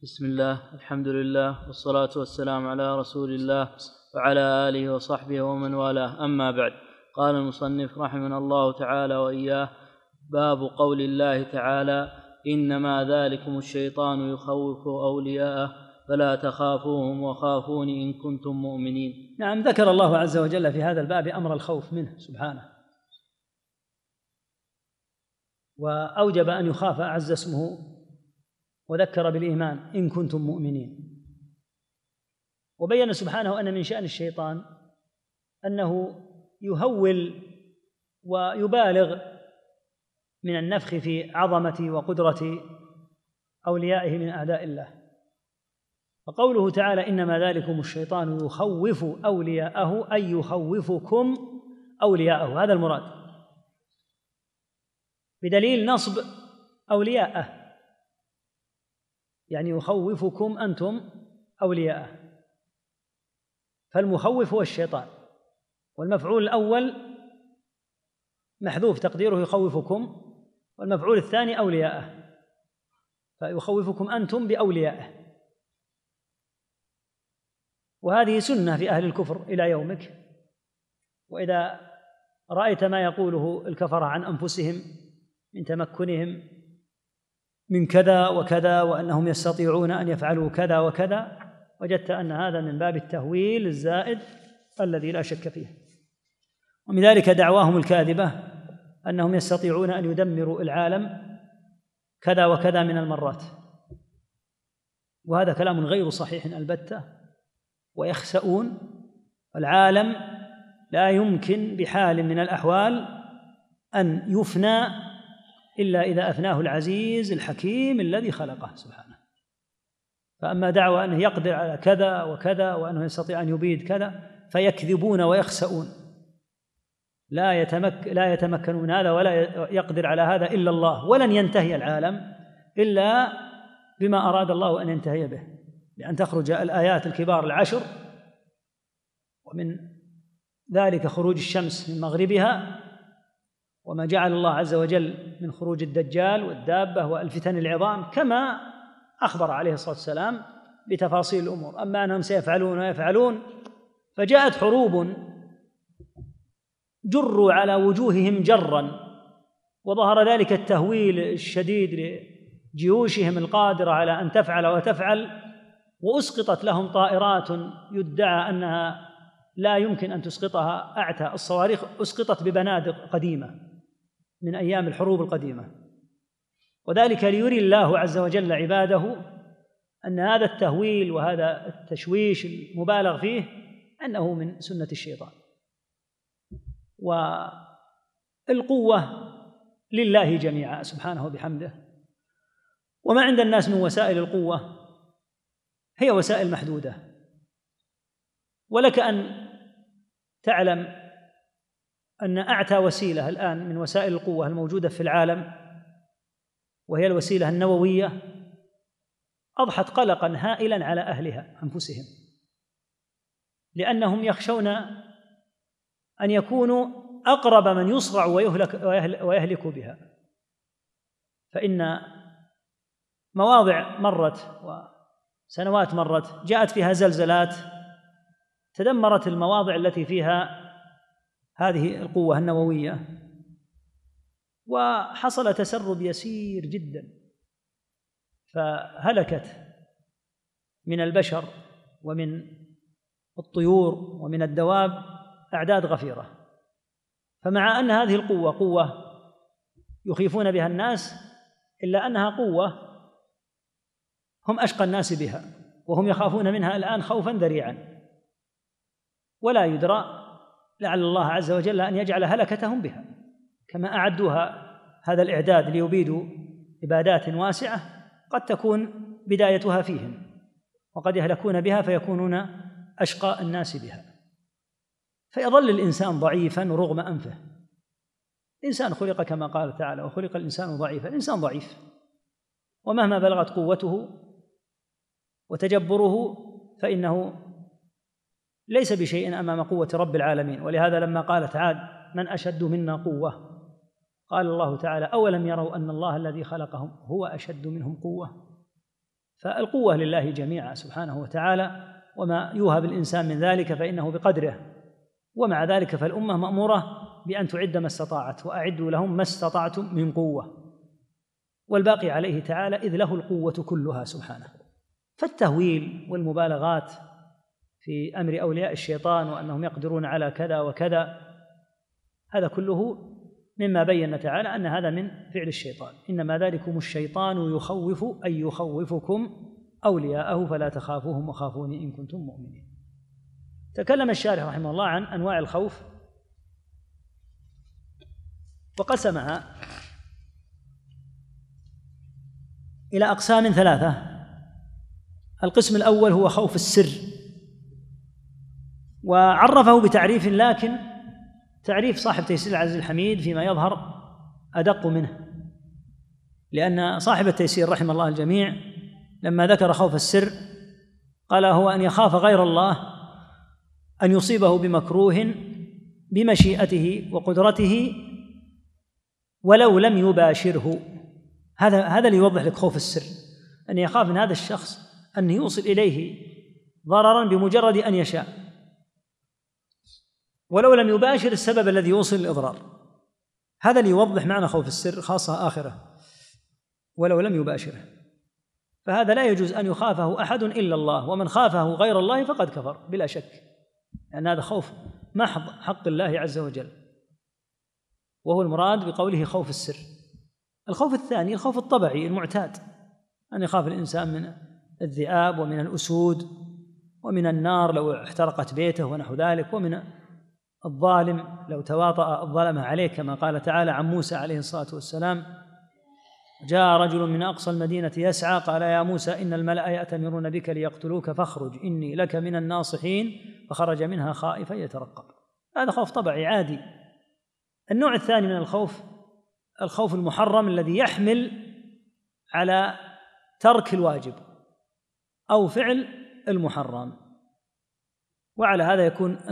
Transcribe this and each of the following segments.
بسم الله، الحمد لله، والصلاة والسلام على رسول الله وعلى آله وصحبه ومن والاه، أما بعد. قال المصنف رحمنا الله تعالى وإياه: باب قول الله تعالى: إنما ذلكم الشيطان يخوف أولياءه فلا تخافوهم وخافون إن كنتم مؤمنين. نعم، ذكر الله عز وجل في هذا الباب أمر الخوف منه سبحانه، وأوجب أن يخاف أعز اسمه، وذكر بالإيمان إن كنتم مؤمنين. وبين سبحانه أن من شأن الشيطان أنه يهول ويبالغ من النفخ في عظمة وقدرة أوليائه من أعداء الله. فقوله تعالى: إنما ذلكم الشيطان يخوف أولياءه، أي يخوفكم أولياءه، هذا المراد، بدليل نصب أولياءه، يعني يخوفكم أنتم أولياءه، فالمخوف هو الشيطان، والمفعول الأول محذوف تقديره يخوفكم، والمفعول الثاني أولياءه، فيخوفكم أنتم بأوليائه. وهذه سنة في أهل الكفر إلى يومك. وإذا رأيت ما يقوله الكفرة عن أنفسهم من تمكنهم من كذا وكذا، وأنهم يستطيعون أن يفعلوا كذا وكذا، وجدت أن هذا من باب التهويل الزائد الذي لا شك فيه. ومن ذلك دعواهم الكاذبة أنهم يستطيعون أن يدمروا العالم كذا وكذا من المرات، وهذا كلام غير صحيح البتة، ويخسؤون. العالم لا يمكن بحال من الأحوال أن يفنى إلا إذا أفناه العزيز الحكيم الذي خلقه سبحانه. فأما دعوى أنه يقدر على كذا وكذا وأنه يستطيع أن يبيد كذا، فيكذبون ويخسؤون. لا يتمكنون هذا ولا يقدر على هذا إلا الله، ولن ينتهي العالم إلا بما أراد الله أن ينتهي به، لأن تخرج الآيات الكبار العشر، ومن ذلك خروج الشمس من مغربها، وما جعل الله عز وجل من خروج الدجال والدابة والفتن العظام، كما أخبر عليه الصلاة والسلام بتفاصيل الأمور. أما أنهم سيفعلون ويفعلون، فجاءت حروب جروا على وجوههم جرا، وظهر ذلك التهويل الشديد لجيوشهم القادرة على أن تفعل وتفعل، وأسقطت لهم طائرات يدعى أنها لا يمكن أن تسقطها أعتى الصواريخ، أسقطت ببنادق قديمة من أيام الحروب القديمة. وذلك ليري الله عز وجل عباده أن هذا التهويل وهذا التشويش المبالغ فيه أنه من سنة الشيطان. والقوة لله جميعا سبحانه وبحمده، وما عند الناس من وسائل القوة هي وسائل محدودة. ولك أن تعلم أن أعتى وسيلة الآن من وسائل القوة الموجودة في العالم، وهي الوسيلة النووية، أضحت قلقا هائلا على أهلها أنفسهم، لأنهم يخشون أن يكونوا أقرب من يصرع ويهلك بها. فإن مواضع مرت وسنوات مرت جاءت فيها زلزلات تدمرت المواضع التي فيها هذه القوة النووية، وحصل تسرب يسير جدا، فهلكت من البشر ومن الطيور ومن الدواب أعداد غفيرة. فمع أن هذه القوة قوة يخيفون بها الناس، إلا أنها قوة هم أشقى الناس بها، وهم يخافون منها الآن خوفا ذريعا، ولا يدرى، لعل الله عز وجل أن يجعل هلكتهم بها، كما أعدوها هذا الإعداد ليبيدوا عبادات واسعة قد تكون بدايتها فيهم، وقد يهلكون بها فيكونون أشقى الناس بها. فيظل الإنسان ضعيفا رغم أنفه. الإنسان خلق كما قال تعالى: وخلق الإنسان ضعيفا. الإنسان ضعيف، ومهما بلغت قوته وتجبره فإنه ليس بشيء أمام قوة رب العالمين. ولهذا لما قال تعالى: من أشد منا قوة، قال الله تعالى: أولم يروا أن الله الذي خلقهم هو أشد منهم قوة. فالقوة لله جميعا سبحانه وتعالى، وما يوهب الإنسان من ذلك فإنه بقدره، ومع ذلك فالأمة مأمورة بأن تعد ما استطاعت، وأعدوا لهم ما استطعتم من قوة، والباقي عليه تعالى إذ له القوة كلها سبحانه. فالتهويل والمبالغات في أمر أولياء الشيطان وأنهم يقدرون على كذا وكذا، هذا كله مما بين تعالى أن هذا من فعل الشيطان. إنما ذلكم الشيطان يخوف أي يخوفكم أولياءه فلا تخافوهم وخافوني إن كنتم مؤمنين. تكلم الشارح رحمه الله عن أنواع الخوف وقسمها إلى أقسام ثلاثة. القسم الأول هو خوف السر، وعرفه بتعريف، لكن تعريف صاحب تيسير العزيز الحميد فيما يظهر أدق منه، لأن صاحب التيسير رحمه الله الجميع لما ذكر خوف السر قال هو أن يخاف غير الله أن يصيبه بمكروه بمشيئته وقدرته ولو لم يباشره. هذا ليوضح لك خوف السر، أن يخاف من هذا الشخص أن يوصل إليه ضررا بمجرد أن يشاء ولو لم يباشر السبب الذي يوصل الإضرار. هذا ليوضح معنى خوف السر، خاصة آخرة ولو لم يباشره. فهذا لا يجوز أن يخافه أحد إلا الله، ومن خافه غير الله فقد كفر بلا شك، لأن هذا خوف محض حق الله عز وجل، وهو المراد بقوله خوف السر. الخوف الثاني الخوف الطبعي المعتاد، أن يخاف الإنسان من الذئاب ومن الأسود ومن النار لو احترقت بيته ونحو ذلك، ومن الظالم لو تواطأ الظلمة عليه، كما قال تعالى عن موسى عليه الصلاة والسلام: جاء رجل من أقصى المدينة يسعى قال يا موسى إن الملأ يأتمرون بك ليقتلوك فاخرج إني لك من الناصحين، فخرج منها خائفا يترقب. هذا خوف طبعي عادي. النوع الثاني من الخوف الخوف المحرم الذي يحمل على ترك الواجب أو فعل المحرم، وعلى هذا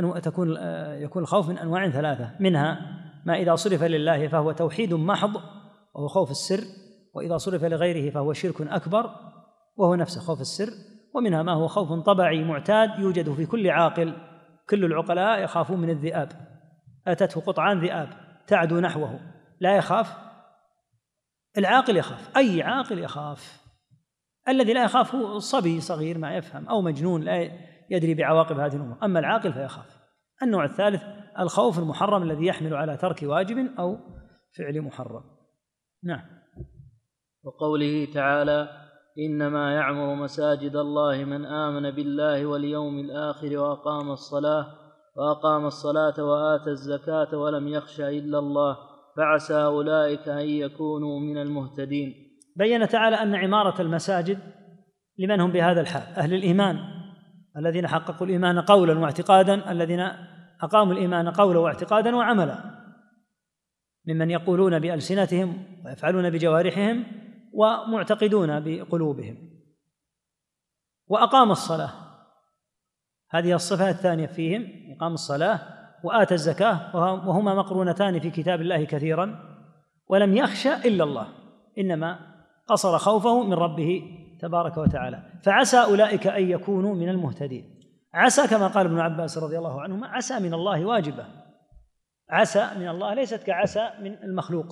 يكون الخوف من أنواع ثلاثة، منها ما إذا صرف لله فهو توحيد محض وهو خوف السر، وإذا صرف لغيره فهو شرك أكبر وهو نفس خوف السر، ومنها ما هو خوف طبعي معتاد يوجد في كل عاقل. كل العقلاء يخافون من الذئاب، أتته قطعان ذئاب تعدو نحوه، لا يخاف. العاقل يخاف، أي عاقل يخاف. الذي لا يخاف هو صبي صغير ما يفهم أو مجنون لا يدري بعواقب هذه الأمور، أما العاقل فيخاف. النوع الثالث الخوف المحرم الذي يحمل على ترك واجب أو فعل محرم. نعم. وقوله تعالى: إنما يعمر مساجد الله من آمن بالله واليوم الآخر وأقام الصلاة وآتى الزكاة ولم يخش إلا الله فعسى أولئك أن يكونوا من المهتدين. بين تعالى أن عمارة المساجد لمن هم بهذا الحال: أهل الإيمان الذين حققوا الإيمان قولا واعتقادا، الذين أقاموا الإيمان قولا واعتقادا وعملا، ممن يقولون بألسنتهم ويفعلون بجوارحهم ومعتقدون بقلوبهم. وأقام الصلاة، هذه الصفة الثانية فيهم، إقام الصلاة وآتى الزكاة، وهما مقرونتان في كتاب الله كثيرا. ولم يخشى إلا الله، إنما قصر خوفه من ربه تبارك وتعالى. فعسى أولئك أن يكونوا من المهتدين. عسى كما قال ابن عباس رضي الله عنهما: عسى من الله واجبة، عسى من الله ليست كعسى من المخلوق،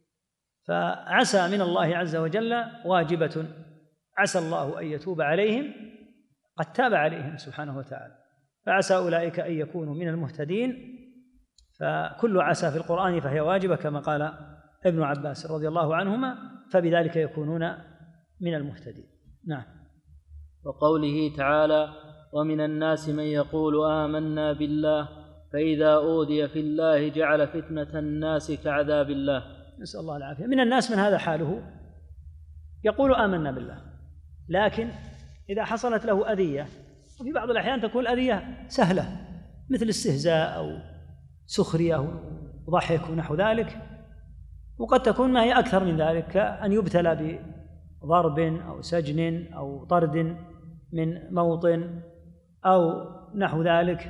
فعسى من الله عز وجل واجبة. عسى الله أن يتوب عليهم، قد تاب عليهم سبحانه وتعالى. فعسى أولئك أن يكونوا من المهتدين. فكل عسى في القرآن فهي واجبة كما قال ابن عباس رضي الله عنهما، فبذلك يكونون من المهتدين. نعم. وقوله تعالى: ومن الناس من يقول آمنا بالله فإذا أوذي في الله جعل فتنة الناس كعذاب الله. نسأل الله العافية. من الناس من هذا حاله يقول آمنا بالله، لكن إذا حصلت له أذية، وفي بعض الأحيان تكون الأذية سهلة مثل استهزاء أو سخرية أو ضحك ونحو ذلك، وقد تكون ما هي أكثر من ذلك، كأن يبتلى بضرب أو سجن أو طرد من موطن أو نحو ذلك،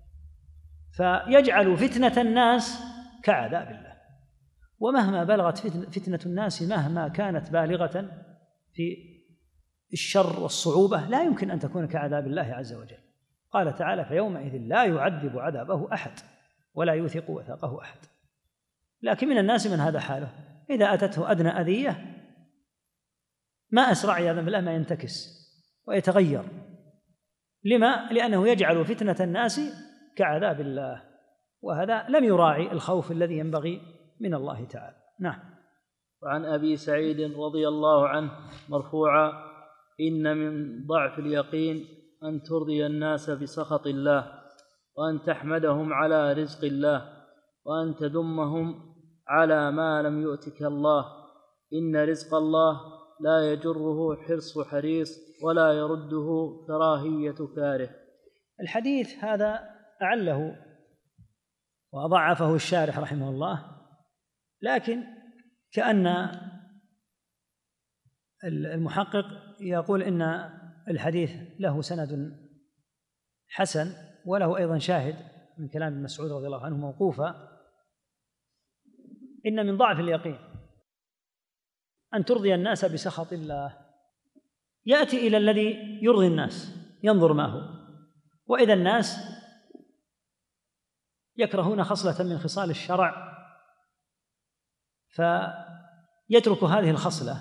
فيجعل فتنة الناس كعذاب الله. ومهما بلغت فتنة الناس، مهما كانت بالغة في الشر والصعوبة لا يمكن أن تكون كعذاب الله عز وجل. قال تعالى: فيومئذ لا يعذب عذابه أحد ولا يوثق وثاقه أحد. لكن من الناس من هذا حاله، إذا أتته أدنى أذية ما أسرع عياذا بالله ما ينتكس ويتغير. لما؟ لأنه يجعل فتنة الناس كعذاب الله، وهذا لم يراعي الخوف الذي ينبغي من الله تعالى. نعم. وعن أبي سعيد رضي الله عنه مرفوعا: إن من ضعف اليقين أن ترضي الناس بسخط الله، وأن تحمدهم على رزق الله، وأن تذمهم على ما لم يؤتك الله. إن رزق الله لا يجره حرص حريص ولا يرده كراهية كاره. الحديث هذا أعله وضعفه الشارح رحمه الله، لكن كأن المحقق يقول إن الحديث له سند حسن، وله أيضا شاهد من كلام ابن مسعود رضي الله عنه موقوفا: إن من ضعف اليقين أن ترضي الناس بسخط الله. يأتي إلى الذي يرضي الناس ينظر ما هو، وإذا الناس يكرهون خصلة من خصال الشرع فيترك هذه الخصلة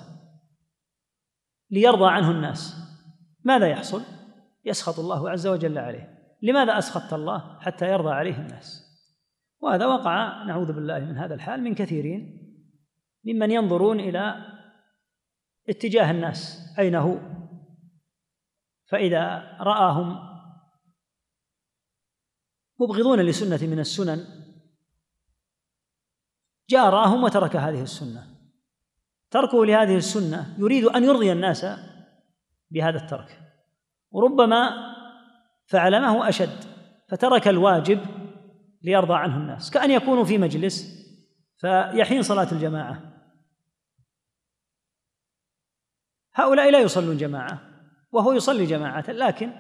ليرضى عنه الناس، ماذا يحصل؟ يسخط الله عز وجل عليه. لماذا أسخطت الله؟ حتى يرضى عليه الناس. وهذا وقع نعوذ بالله من هذا الحال من كثيرين ممن ينظرون إلى اتجاه الناس أين هو، فإذا رآهم مبغضون لسنة من السنن جاراهم وترك هذه السنة. تركه لهذه السنة يريد أن يرضي الناس بهذا الترك، وربما فعل ما هو أشد، فترك الواجب ليرضى عنه الناس، كأن يكونوا في مجلس فيحين صلاة الجماعة. هؤلاء لا يصلون جماعة وهو يصلي جماعة، لكن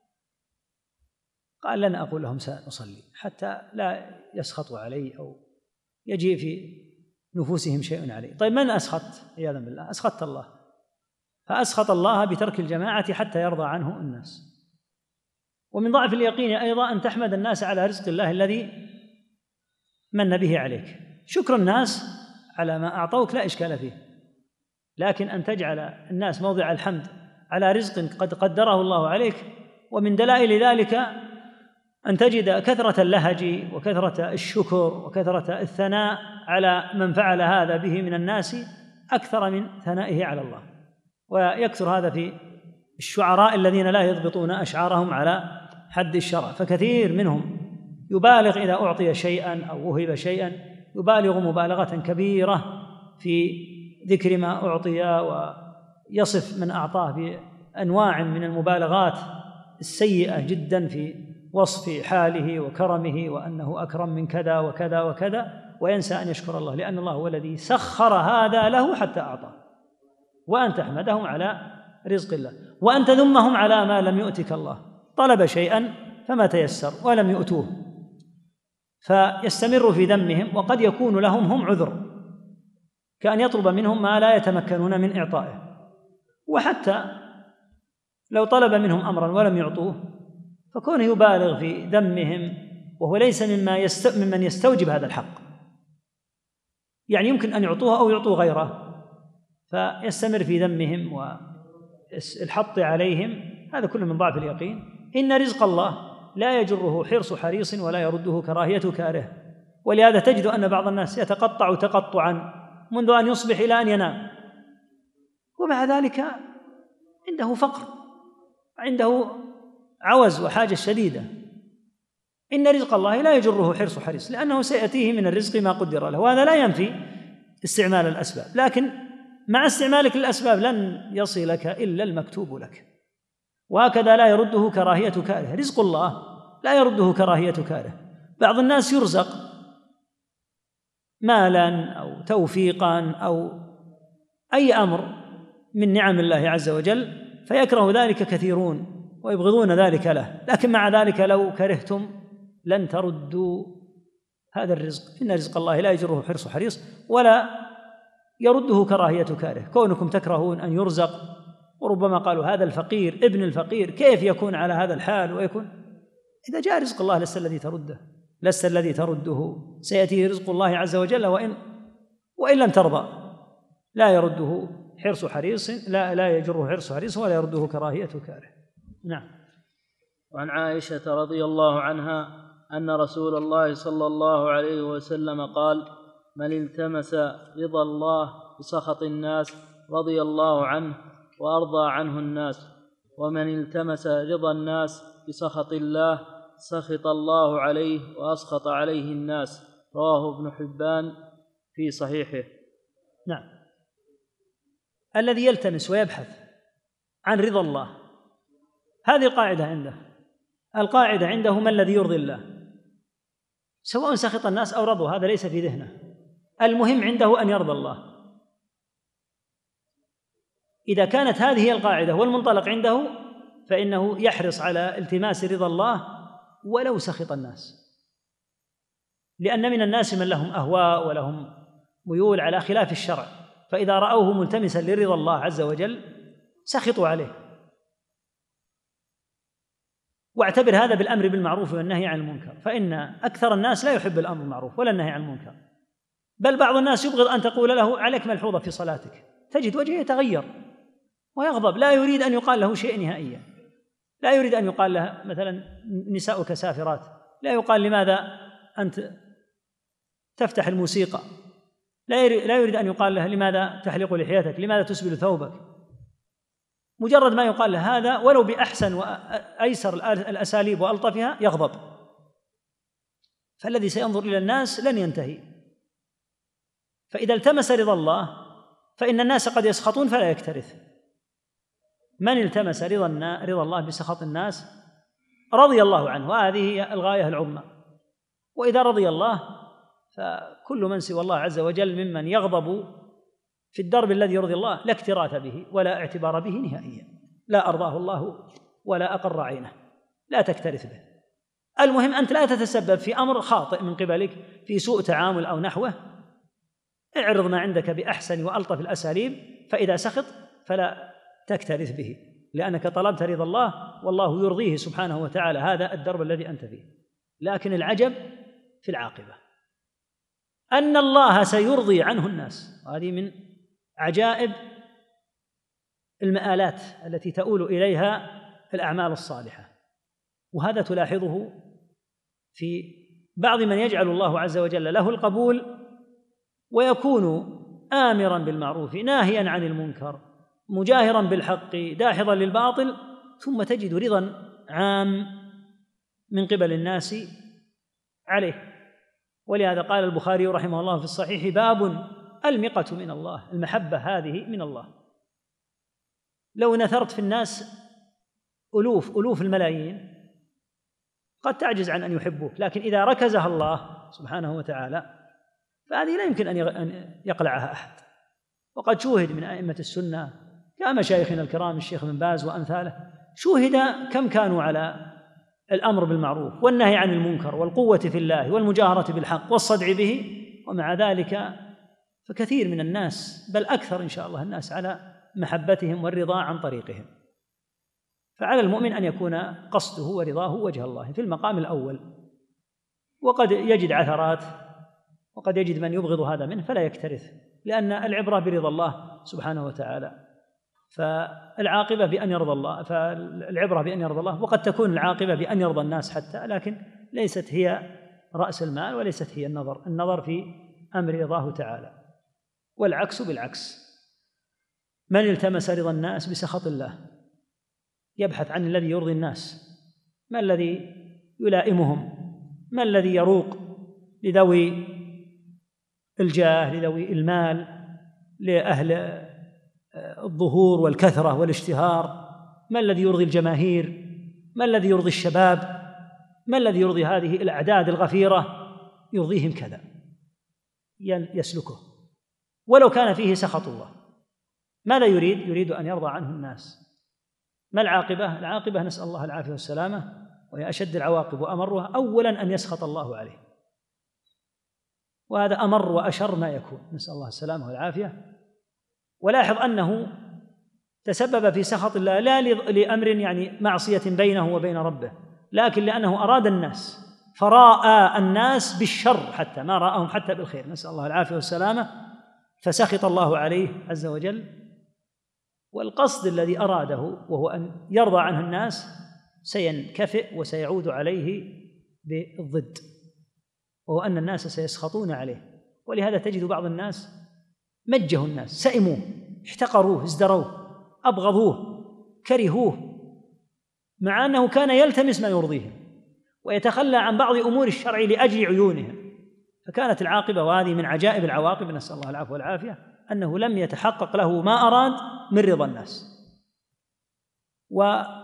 قال: لن أقول لهم سأصلي حتى لا يسخطوا علي أو يجي في نفوسهم شيء علي. طيب من أسخط؟ عياذا بالله أسخطت الله، فأسخط الله بترك الجماعة حتى يرضى عنه الناس. ومن ضعف اليقين أيضا أن تحمد الناس على رزق الله الذي من به عليك. شكر الناس على ما أعطوك لا إشكال فيه، لكن أن تجعل الناس موضع الحمد على رزق قد قدره الله عليك. ومن دلائل ذلك أن تجد كثرة اللهج وكثرة الشكر وكثرة الثناء على من فعل هذا به من الناس أكثر من ثنائه على الله. ويكثر هذا في الشعراء الذين لا يضبطون أشعارهم على حد الشرع، فكثير منهم يبالغ إذا أعطي شيئا أو وهب شيئا، يبالغ مبالغة كبيرة في ذكر ما أعطي، ويصف من أعطاه بأنواع من المبالغات السيئة جدا في وصف حاله وكرمه وأنه أكرم من كذا وكذا وكذا، وينسى أن يشكر الله، لأن الله هو الذي سخر هذا له حتى أعطاه. وأن تحمدهم على رزق الله، وأن تذمهم على ما لم يؤتك الله. طلب شيئا فما تيسر ولم يؤتوه فيستمر في ذمهم، وقد يكون لهم هم عذر، كأن يطلب منهم ما لا يتمكنون من إعطائه. وحتى لو طلب منهم أمرا ولم يعطوه فكونه يبالغ في ذمهم وهو ليس ممن يستوجب هذا الحق، يعني يمكن أن يعطوه أو يعطوا غيره، فيستمر في ذمهم والحط عليهم. هذا كله من ضعف اليقين. إن رزق الله لا يجره حرص حريص ولا يرده كراهية كاره. ولهذا تجد أن بعض الناس يتقطع تقطعا منذ أن يصبح إلى أن ينام، ومع ذلك عنده فقر، عنده عوز وحاجة شديدة. إن رزق الله لا يجره حرص حريص، لأنه سيأتيه من الرزق ما قدر له، وهذا لا ينفي استعمال الأسباب، لكن مع استعمالك للأسباب لن يصلك إلا المكتوب لك. وهكذا لا يرده كراهية كاره. رزق الله لا يرده كراهية كاره. بعض الناس يرزق مالا أو توفيقا أو أي أمر من نعم الله عز وجل فيكره ذلك كثيرون ويبغضون ذلك له، لكن مع ذلك لو كرهتم لن تردوا هذا الرزق. إن رزق الله لا يجره حرص حريص ولا يرده كراهية كاره. كونكم تكرهون أن يرزق وربما قالوا هذا الفقير ابن الفقير كيف يكون على هذا الحال ويكون؟ إذا جاء رزق الله لست الذي ترده، سيأتي رزق الله عز وجل وإن لم ترضى. لا يرده حرص حريص، لا يجره حرص حريص ولا يرده كراهية كاره. نعم. وعن عائشة رضي الله عنها أن رسول الله صلى الله عليه وسلم قال: من التمس رضا الله بسخط الناس رضي الله عنه وأرضى عنه الناس، ومن التمس رضا الناس بسخط الله سخط الله عليه وأسخط عليه الناس. رواه ابن حبان في صحيحه. نعم. الذي يلتمس ويبحث عن رضا الله، هذه القاعدة عنده. القاعدة عنده ما الذي يرضي الله، سواء سخط الناس أو رضوا، هذا ليس في ذهنه، المهم عنده أن يرضى الله. إذا كانت هذه هي القاعدة والمنطلق عنده فإنه يحرص على التماس رضا الله ولو سخط الناس، لأن من الناس من لهم أهواء ولهم ميول على خلاف الشرع، فإذا رأوه ملتمسا لرضا الله عز وجل سخطوا عليه. واعتبر هذا بالأمر بالمعروف والنهي عن المنكر، فإن أكثر الناس لا يحب الأمر بالمعروف ولا النهي عن المنكر، بل بعض الناس يبغض أن تقول له عليك ملحوظة في صلاتك، تجد وجهه يتغير ويغضب، لا يريد أن يقال له شيء نهائيا، لا يريد أن يقال له مثلا نساؤك سافرات، لا يقال لماذا أنت تفتح الموسيقى، لا يريد أن يقال له لماذا تحلق لحيتك، لماذا تسبل ثوبك. مجرد ما يقال له هذا ولو بأحسن وأيسر الأساليب وألطفها يغضب، فالذي سينظر إلى الناس لن ينتهي. فإذا التمس رضا الله فإن الناس قد يسخطون فلا يكترث. من التمس رضا الله بسخط الناس رضي الله عنه، وهذه هي الغاية العظمى. وإذا رضي الله فكل من سوى الله عز وجل ممن يغضب في الدرب الذي يرضي الله لا اكتراث به ولا اعتبار به نهائيا، لا أرضاه الله ولا أقر عينه، لا تكترث به. المهم أنت لا تتسبب في أمر خاطئ من قبلك في سوء تعامل أو نحوه، اعرض ما عندك بأحسن وألطف الأساليب، فإذا سخط فلا تكترث به، لأنك طلبت رضا الله والله يرضيه سبحانه وتعالى، هذا الدرب الذي أنت فيه. لكن العجب في العاقبة أن الله سيرضي عنه الناس، وهذه من عجائب المآلات التي تؤول إليها الأعمال الصالحة. وهذا تلاحظه في بعض من يجعل الله عز وجل له القبول ويكون آمرا بالمعروف ناهيا عن المنكر مجاهرا بالحق داحضا للباطل، ثم تجد رضا عام من قبل الناس عليه. ولهذا قال البخاري رحمه الله في الصحيح: باب المقة من الله، المحبة هذه من الله. لو نثرت في الناس ألوف الملايين قد تعجز عن أن يحبوك، لكن إذا ركزها الله سبحانه وتعالى فهذه لا يمكن أن يقلعها أحد. وقد شوهد من أئمة السنة كمشايخنا الكرام الشيخ بن باز وأمثاله، شوهد كم كانوا على الأمر بالمعروف والنهي عن المنكر والقوة في الله والمجاهرة بالحق والصدع به، ومع ذلك فكثير من الناس بل أكثر إن شاء الله الناس على محبتهم والرضا عن طريقهم. فعلى المؤمن أن يكون قصده ورضاه وجه الله في المقام الأول، وقد يجد عثرات وقد يجد من يبغض هذا منه فلا يكترث، لأن العبرة برضا الله سبحانه وتعالى، فالعاقبة بأن يرضى الله، فالعبرة بأن يرضى الله، وقد تكون العاقبة بأن يرضى الناس حتى، لكن ليست هي رأس المال وليست هي النظر في أمر رضاه تعالى، والعكس بالعكس. من التمس رضا الناس بسخط الله يبحث عن الذي يرضي الناس، ما الذي يلائمهم، ما الذي يروق لذوي الجاه، لذوي المال، لأهل الظهور والكثرة والاشتهار، ما الذي يرضي الجماهير، ما الذي يرضي الشباب، ما الذي يرضي هذه الأعداد الغفيرة، يرضيهم كذا يسلكه ولو كان فيه سخط الله. ماذا يريد؟ يريد أن يرضى عنه الناس. ما العاقبة؟ العاقبة نسأل الله العافية والسلامة، وهي أشد العواقب وأمرها أولا أن يسخط الله عليه، وهذا أمر وأشر ما يكون، نسأل الله السلامة والعافية. ولاحظ أنه تسبب في سخط الله لا لأمر يعني معصية بينه وبين ربه، لكن لأنه أراد الناس فراءى الناس بالشر حتى ما رآهم حتى بالخير، نسأل الله العافية والسلامة، فسخط الله عليه عز وجل. والقصد الذي أراده وهو أن يرضى عنه الناس سينكفئ وسيعود عليه بالضد، وهو أن الناس سيسخطون عليه. ولهذا تجد بعض الناس مجهوا الناس، سئموه، احتقروه، ازدروه، أبغضوه، كرهوه، مع أنه كان يلتمس ما يرضيهم ويتخلى عن بعض أمور الشرع لأجل عيونهم. فكانت العاقبة، وهذه من عجائب العواقب، نسأل الله العفو والعافية، أنه لم يتحقق له ما أراد من رضا الناس، وباء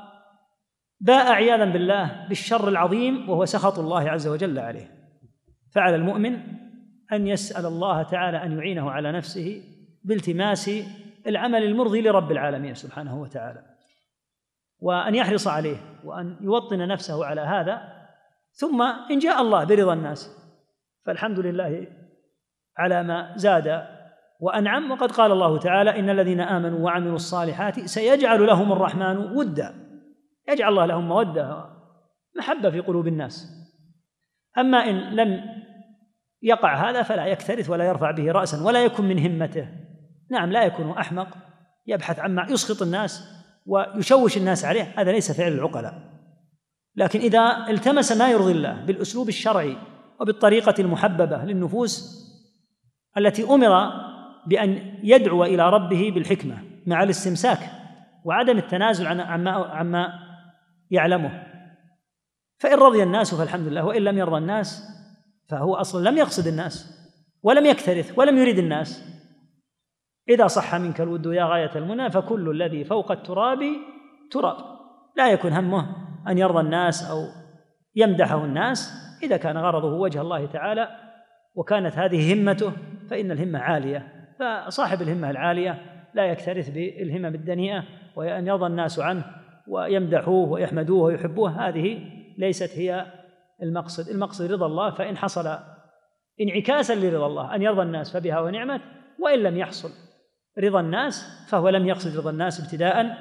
عياذا بالله بالشر العظيم وهو سخط الله عز وجل عليه. فعلى المؤمن أن يسأل الله تعالى أن يعينه على نفسه بالتماس العمل المرضي لرب العالمين سبحانه وتعالى، وأن يحرص عليه وأن يوطن نفسه على هذا. ثم إن جاء الله برضا الناس فالحمد لله على ما زاد وأنعم. وقد قال الله تعالى: إن الذين آمنوا وعملوا الصالحات سيجعل لهم الرحمن ودا، يجعل الله لهم مودة محبة في قلوب الناس. أما إن لم يقع هذا فلا يكترث ولا يرفع به رأسا ولا يكن من همته. نعم، لا يكون أحمق يبحث عما يسخط الناس ويشوش الناس عليه، هذا ليس فعل العقلاء. لكن إذا التمس ما يرضي الله بالأسلوب الشرعي وبالطريقة المحببة للنفوس التي أمر بأن يدعو إلى ربه بالحكمة مع الاستمساك وعدم التنازل عما يعلمه، فإن رضي الناس فالحمد لله، وإن لم يرضى الناس فهو أصلا لم يقصد الناس ولم يكترث ولم يريد الناس. إذا صح منك الود يا غاية المنى فكل الذي فوق التراب تراب. لا يكن همه أن يرضى الناس أو يمدحه الناس إذا كان غرضه وجه الله تعالى وكانت هذه همته، فإن الهمة عالية. فصاحب الهمة العالية لا يكترث بالهمم الدنيئة وأن يرضى الناس عنه ويمدحوه ويحمدوه ويحبوه، هذه ليست هي المقصد. المقصد رضا الله، فإن حصل انعكاسا لرضا الله أن يرضى الناس فبها ونعمت، وإن لم يحصل رضا الناس فهو لم يقصد رضا الناس ابتداء،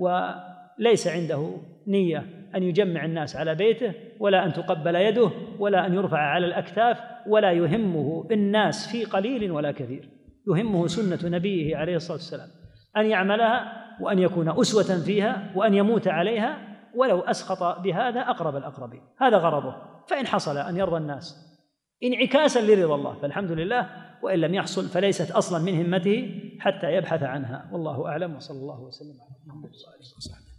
وليس عنده نية أن يجمع الناس على بيته ولا أن تقبل يده ولا أن يرفع على الأكتاف، ولا يهمه الناس في قليل ولا كثير. يهمه سنة نبيه عليه الصلاة والسلام أن يعملها وأن يكون أسوة فيها وأن يموت عليها، ولو أسقط بهذا أقرب الأقربين. هذا غرضه. فإن حصل أن يرضى الناس انعكاسا لرضا الله فالحمد لله، وإن لم يحصل فليست أصلا من همته حتى يبحث عنها. والله أعلم، وصلى الله وسلم على محمد وآله وصحبه.